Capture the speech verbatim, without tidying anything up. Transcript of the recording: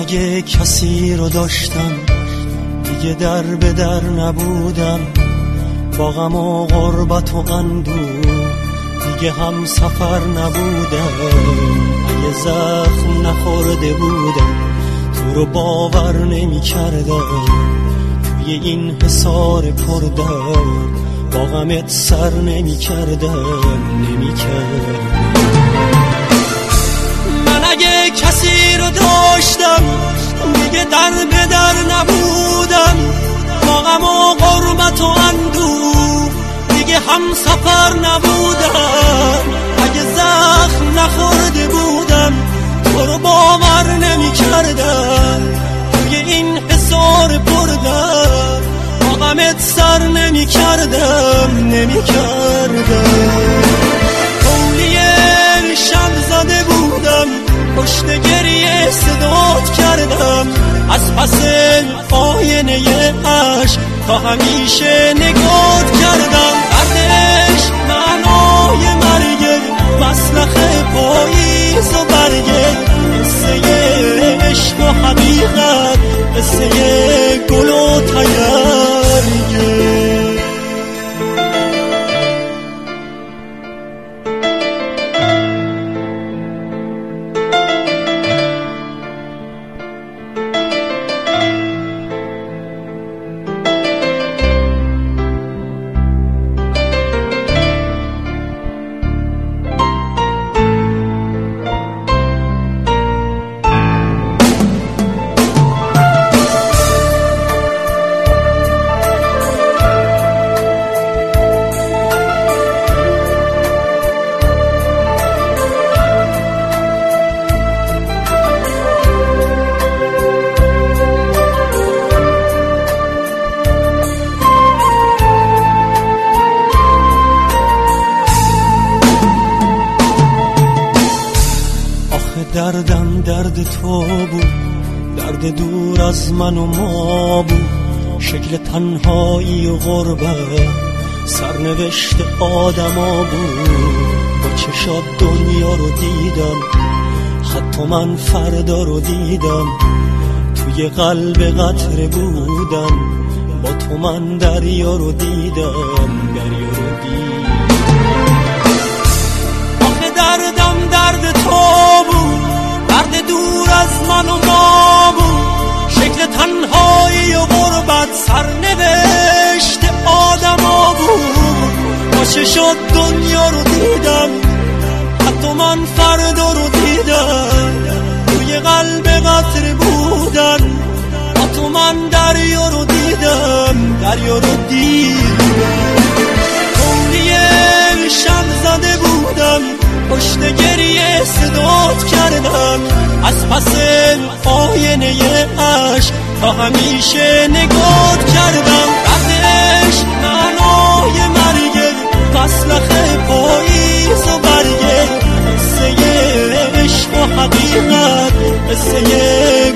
اگه کسی رو داشتم دیگه در به در نبودم، با غم و غربت و اندوه دیگه هم سفر نبودم. اگه زخم نخورده بودم تو رو باور نمی کردم، توی این حصار پردرد با غمت سر نمی کردم نمی کردم. من اگه کسی رو داشتم دیگه در به در نبودم، با غم و غربت و اندوه دیگه هم سفر نبودم. اگه زخم نخورده بودم تو رو باور نمی کردم، توی این حصار پردرد با غمت سر نمی کردم نمی کردم. قولی شب زده بودم پشت گریه صدات کردم، از پس آینه عشق تا همیشه نگات کردم. دردش معنای مرگ مسلخ پاییز و برگ، قصه عشق و حقیقت قصه گل و تگرگه. دردم درد تو بود، درد دور از من و ما بود، شکل تنهایی و غربت سرنوشت آدما بود. با چشات دنیا رو دیدم، حتی من فردا رو دیدم، توی قلب قطره بودم، با تو من دریا رو دیدم دریا رو دیدم. آخه دردم درد تو بود، درد دور از من و ما بود، شکل تنهایی و غربت سرنوشت آدما بود. با چشات دنیا رو دیدم، حتی من فردا رو دیدم، توی قلب قطره بودن، با تو من دریا رو دیدم دریا رو دیدم. قولی شب زده بودم پشت گریه صدات کردم، از پس آینه عشق تا همیشه نگات کردم. دردش معنای مرگ مسلخ پاییز و برگ، قصه عشق و حقیقت قصه